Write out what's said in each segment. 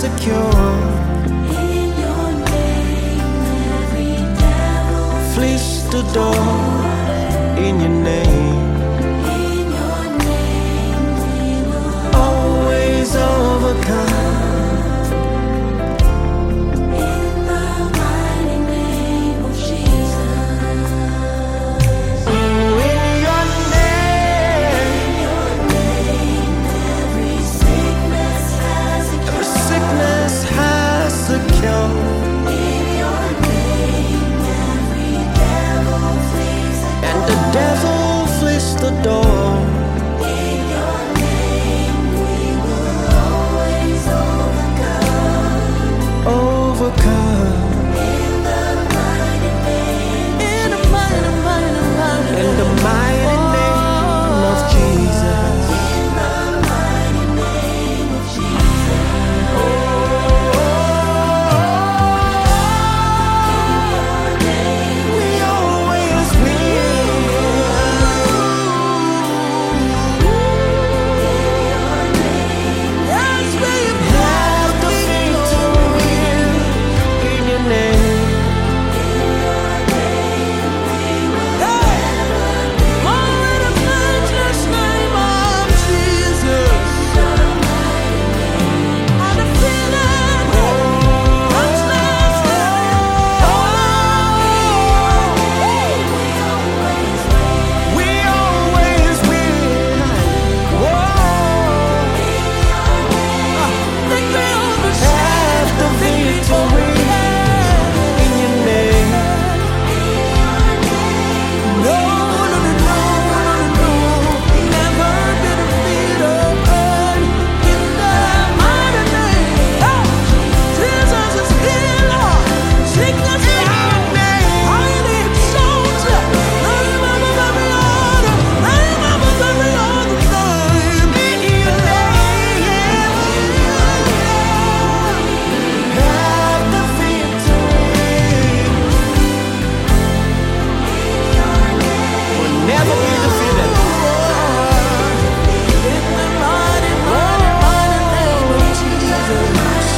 secure. In your name, every devil Fleece the door. In your name, in your name we will always overcome. in the mighty name of Jesus. In your name, In your name, every sickness has a every cure. sickness has a cure. In your name, every devil flees And the devil flees the door. in your name we will always overcome. Overcome. In the mighty name, In the mighty, mighty, mighty, in the mighty name of Jesus. in the mighty name of Jesus. We always win. Yes, we have the victory in your name. More in the matchless name of Jesus. And the feeling matchless. We always win. Have the victory in your name. No, no, no, no, no, no. Never been defeated in the mighty name. Jesus is healer. Sickness is highly exalted. Name above every other. Name above every other name. In your name. Have the victory. Will never be defeated. In the mighty, mighty, mighty name of Jesus.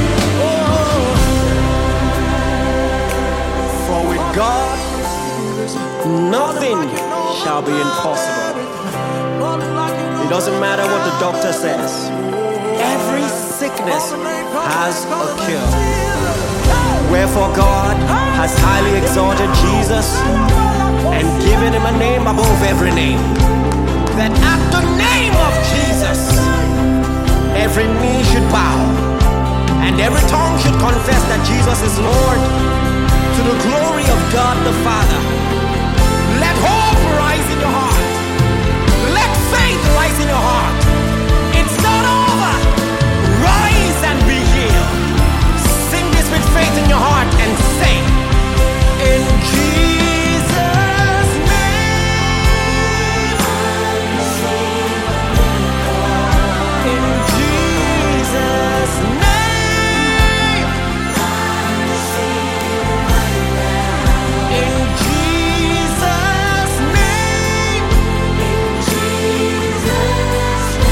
For with God, nothing shall be impossible. It doesn't matter what the doctor says. Every sickness has a cure. Wherefore God has highly exalted Jesus and given him a name above every name. That at the name of Jesus, every knee should bow and every tongue should confess that Jesus is Lord, to the glory of God the Father. Let hope rise in your heart. Let faith rise in your heart. It's not over. Rise and be healed. Sing this with faith in your heart and say, in Jesus' name. In Jesus' name. In Jesus' name.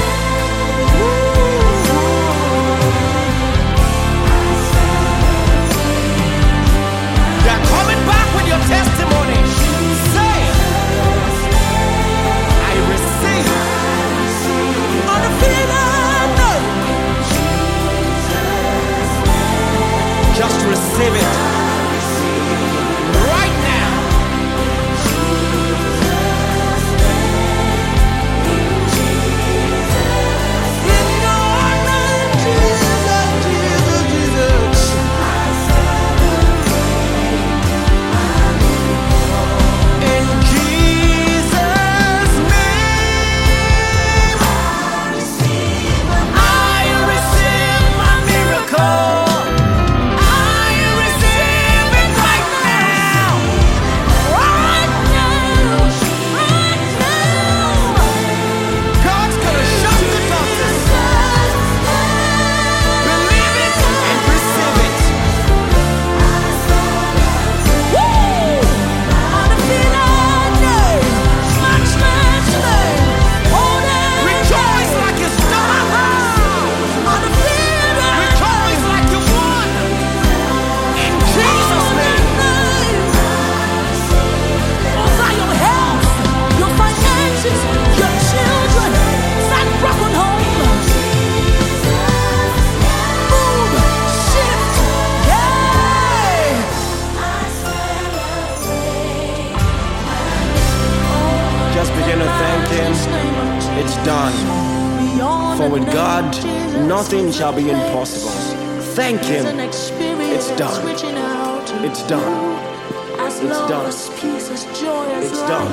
God, nothing shall be impossible. Thank Him. It's done. It's done. It's done. It's done.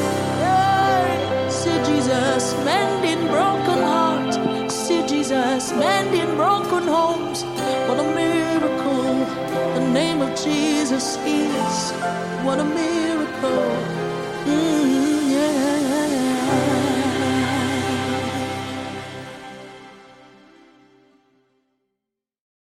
See Jesus mending broken hearts. See Jesus mending broken homes. What a miracle the name of Jesus is. What a miracle.